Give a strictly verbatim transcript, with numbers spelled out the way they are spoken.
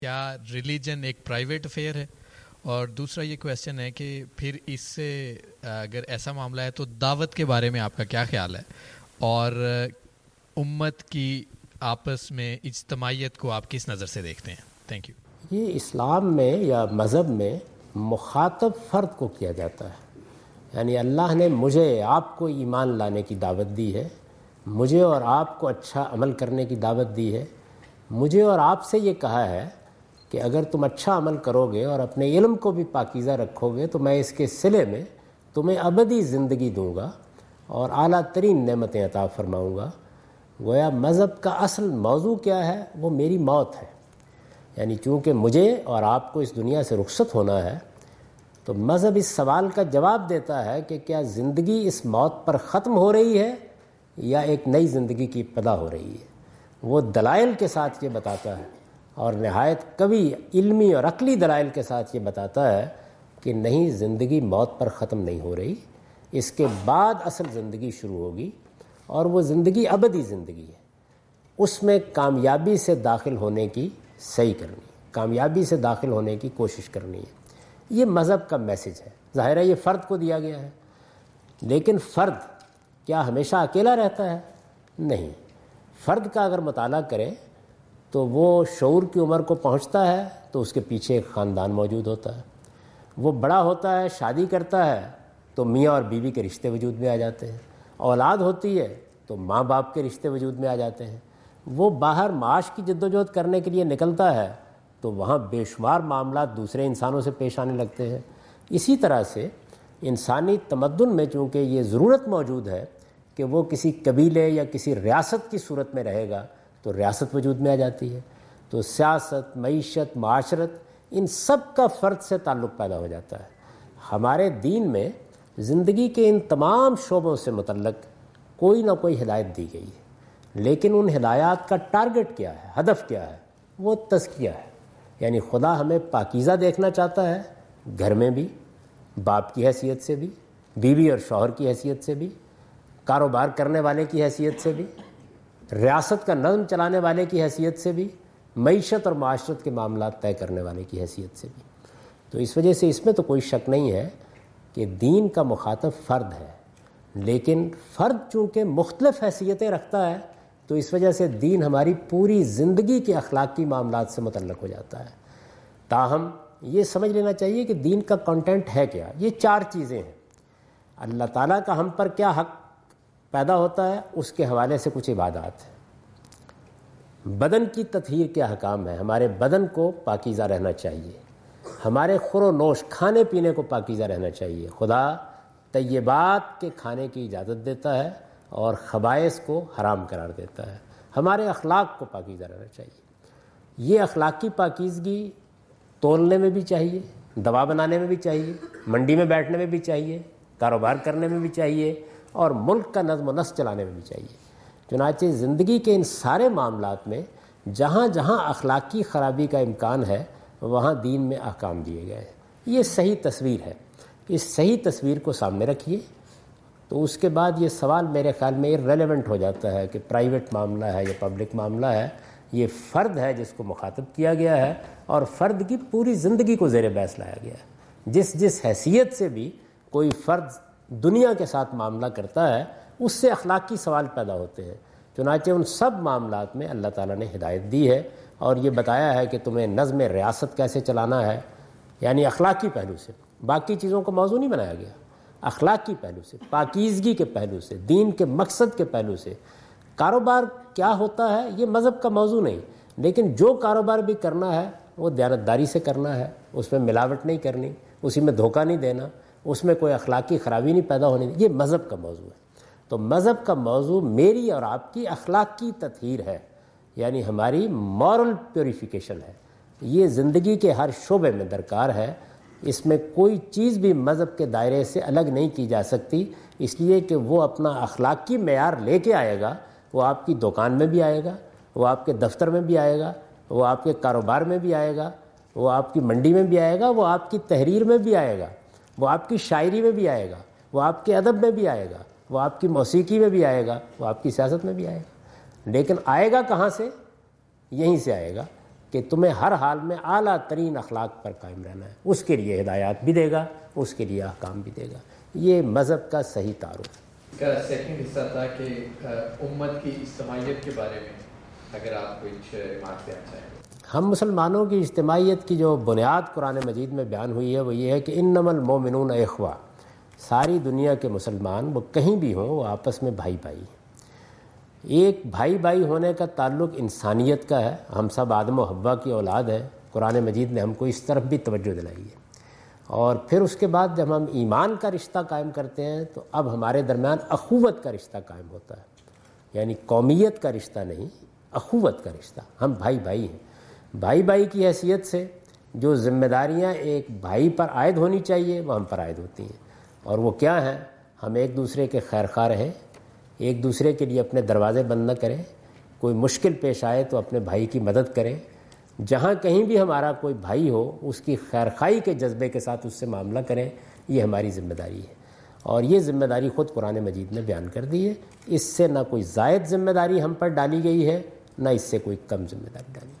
کیا ریلیجن ایک private affair ہے؟ اور دوسرا یہ کویشچن ہے کہ پھر اس سے اگر ایسا معاملہ ہے تو دعوت کے بارے میں آپ کا کیا خیال ہے، اور امت کی آپس میں اجتماعیت کو آپ کس نظر سے دیکھتے ہیں؟ Thank you. یہ اسلام میں یا مذہب میں مخاطب فرد کو کیا جاتا ہے، یعنی اللہ نے مجھے آپ کو ایمان لانے کی دعوت دی ہے، مجھے اور آپ کو اچھا عمل کرنے کی دعوت دی ہے، مجھے اور آپ سے یہ کہا ہے کہ اگر تم اچھا عمل کرو گے اور اپنے علم کو بھی پاکیزہ رکھو گے تو میں اس کے صلے میں تمہیں ابدی زندگی دوں گا اور اعلیٰ ترین نعمتیں عطا فرماؤں گا۔ گویا مذہب کا اصل موضوع کیا ہے؟ وہ میری موت ہے، یعنی چونکہ مجھے اور آپ کو اس دنیا سے رخصت ہونا ہے تو مذہب اس سوال کا جواب دیتا ہے کہ کیا زندگی اس موت پر ختم ہو رہی ہے یا ایک نئی زندگی کی ابتدا ہو رہی ہے۔ وہ دلائل کے ساتھ یہ بتاتا ہے، اور نہایت قوی علمی اور عقلی دلائل کے ساتھ یہ بتاتا ہے کہ نہیں، زندگی موت پر ختم نہیں ہو رہی، اس کے بعد اصل زندگی شروع ہوگی، اور وہ زندگی ابدی زندگی ہے۔ اس میں کامیابی سے داخل ہونے کی صحیح کرنی، کامیابی سے داخل ہونے کی کوشش کرنی ہے۔ یہ مذہب کا میسج ہے۔ ظاہر ہے یہ فرد کو دیا گیا ہے، لیکن فرد کیا ہمیشہ اکیلا رہتا ہے؟ نہیں۔ فرد کا اگر مطالعہ کریں تو وہ شعور کی عمر کو پہنچتا ہے تو اس کے پیچھے ایک خاندان موجود ہوتا ہے، وہ بڑا ہوتا ہے، شادی کرتا ہے تو میاں اور بیوی کے رشتے وجود میں آ جاتے ہیں، اولاد ہوتی ہے تو ماں باپ کے رشتے وجود میں آ جاتے ہیں، وہ باہر معاش کی جدوجہد کرنے کے لیے نکلتا ہے تو وہاں بے شمار معاملات دوسرے انسانوں سے پیش آنے لگتے ہیں۔ اسی طرح سے انسانی تمدن میں چونکہ یہ ضرورت موجود ہے کہ وہ کسی قبیلے یا کسی ریاست کی صورت میں رہے گا تو ریاست وجود میں آ جاتی ہے، تو سیاست، معیشت، معاشرت، ان سب کا فرد سے تعلق پیدا ہو جاتا ہے۔ ہمارے دین میں زندگی کے ان تمام شعبوں سے متعلق کوئی نہ کوئی ہدایت دی گئی ہے، لیکن ان ہدایات کا ٹارگٹ کیا ہے، ہدف کیا ہے؟ وہ تزکیہ ہے، یعنی خدا ہمیں پاکیزہ دیکھنا چاہتا ہے، گھر میں بھی، باپ کی حیثیت سے بھی، بیوی اور شوہر کی حیثیت سے بھی، کاروبار کرنے والے کی حیثیت سے بھی، ریاست کا نظم چلانے والے کی حیثیت سے بھی، معیشت اور معاشرت کے معاملات طے کرنے والے کی حیثیت سے بھی۔ تو اس وجہ سے اس میں تو کوئی شک نہیں ہے کہ دین کا مخاطب فرد ہے، لیکن فرد چونکہ مختلف حیثیتیں رکھتا ہے تو اس وجہ سے دین ہماری پوری زندگی کے اخلاقی معاملات سے متعلق ہو جاتا ہے۔ تاہم یہ سمجھ لینا چاہیے کہ دین کا کنٹینٹ ہے کیا۔ یہ چار چیزیں ہیں۔ اللہ تعالیٰ کا ہم پر کیا حق پیدا ہوتا ہے، اس کے حوالے سے کچھ عبادات ہیں۔ بدن کی تطہیر کے احکام ہے، ہمارے بدن کو پاکیزہ رہنا چاہیے، ہمارے خور و نوش، کھانے پینے کو پاکیزہ رہنا چاہیے۔ خدا طیبات کے کھانے کی اجازت دیتا ہے اور خبائث کو حرام قرار دیتا ہے۔ ہمارے اخلاق کو پاکیزہ رہنا چاہیے۔ یہ اخلاقی پاکیزگی تولنے میں بھی چاہیے، دوا بنانے میں بھی چاہیے، منڈی میں بیٹھنے میں بھی چاہیے، کاروبار کرنے میں بھی چاہیے، اور ملک کا نظم و نسق چلانے میں بھی چاہیے۔ چنانچہ زندگی کے ان سارے معاملات میں جہاں جہاں اخلاقی خرابی کا امکان ہے وہاں دین میں احکام دیے گئے ہیں۔ یہ صحیح تصویر ہے۔ اس صحیح تصویر کو سامنے رکھیے تو اس کے بعد یہ سوال میرے خیال میں ریلیونٹ ہو جاتا ہے کہ پرائیویٹ معاملہ ہے یا پبلک معاملہ ہے۔ یہ فرد ہے جس کو مخاطب کیا گیا ہے، اور فرد کی پوری زندگی کو زیر بحث لایا گیا ہے۔ جس جس حیثیت سے بھی کوئی فرد دنیا کے ساتھ معاملہ کرتا ہے اس سے اخلاقی سوال پیدا ہوتے ہیں۔ چنانچہ ان سب معاملات میں اللہ تعالیٰ نے ہدایت دی ہے اور یہ بتایا ہے کہ تمہیں نظم ریاست کیسے چلانا ہے، یعنی اخلاقی پہلو سے۔ باقی چیزوں کو موضوع نہیں بنایا گیا، اخلاقی پہلو سے، پاکیزگی کے پہلو سے، دین کے مقصد کے پہلو سے۔ کاروبار کیا ہوتا ہے یہ مذہب کا موضوع نہیں، لیکن جو کاروبار بھی کرنا ہے وہ دیانتداری سے کرنا ہے، اس میں ملاوٹ نہیں کرنی، اسی میں دھوکہ نہیں دینا، اس میں کوئی اخلاقی خرابی نہیں پیدا ہونی۔ یہ مذہب کا موضوع ہے۔ تو مذہب کا موضوع میری اور آپ کی اخلاقی تطہیر ہے، یعنی ہماری مورل پیوریفیکیشن ہے۔ یہ زندگی کے ہر شعبے میں درکار ہے۔ اس میں کوئی چیز بھی مذہب کے دائرے سے الگ نہیں کی جا سکتی، اس لیے کہ وہ اپنا اخلاقی معیار لے کے آئے گا۔ وہ آپ کی دکان میں بھی آئے گا، وہ آپ کے دفتر میں بھی آئے گا، وہ آپ کے کاروبار میں بھی آئے گا، وہ آپ کی منڈی میں بھی آئے گا، وہ آپ کی تحریر میں بھی آئے گا، وہ آپ کی شاعری میں بھی آئے گا، وہ آپ کے ادب میں بھی آئے گا، وہ آپ کی موسیقی میں بھی آئے گا، وہ آپ کی سیاست میں بھی آئے گا۔ لیکن آئے گا کہاں سے؟ یہیں سے آئے گا کہ تمہیں ہر حال میں اعلیٰ ترین اخلاق پر قائم رہنا ہے، اس کے لیے ہدایات بھی دے گا، اس کے لیے احکام بھی دے گا۔ یہ مذہب کا صحیح تعارف ہے۔ کا سیکنڈ حصہ تھا کہ امت کی اجتماعیت کے بارے میں اگر آپ کچھ ریمارک دینا چاہیں۔ ہم مسلمانوں کی اجتماعیت کی جو بنیاد قرآن مجید میں بیان ہوئی ہے وہ یہ ہے کہ انما المؤمنون اخوہ، ساری دنیا کے مسلمان وہ کہیں بھی ہوں وہ آپس میں بھائی بھائی ہیں۔ ایک بھائی بھائی ہونے کا تعلق انسانیت کا ہے، ہم سب آدم و حوا کی اولاد ہیں، قرآن مجید نے ہم کو اس طرف بھی توجہ دلائی ہے۔ اور پھر اس کے بعد جب ہم ایمان کا رشتہ قائم کرتے ہیں تو اب ہمارے درمیان اخوت کا رشتہ قائم ہوتا ہے، یعنی قومیت کا رشتہ نہیں، اخوت کا رشتہ، ہم بھائی بھائی ہیں۔ بھائی بھائی کی حیثیت سے جو ذمہ داریاں ایک بھائی پر عائد ہونی چاہیے وہ ہم پر عائد ہوتی ہیں، اور وہ کیا ہیں؟ ہم ایک دوسرے کے خیر خواہ رہیں، ایک دوسرے کے لیے اپنے دروازے بند نہ کریں، کوئی مشکل پیش آئے تو اپنے بھائی کی مدد کریں، جہاں کہیں بھی ہمارا کوئی بھائی ہو اس کی خیر خواہی کے جذبے کے ساتھ اس سے معاملہ کریں، یہ ہماری ذمہ داری ہے۔ اور یہ ذمہ داری خود قرآن مجید نے بیان کر دی ہے، اس سے نہ کوئی زائد ذمہ داری ہم پر ڈالی گئی ہے، نہ اس سے کوئی کم ذمہ داری ڈالی گئی۔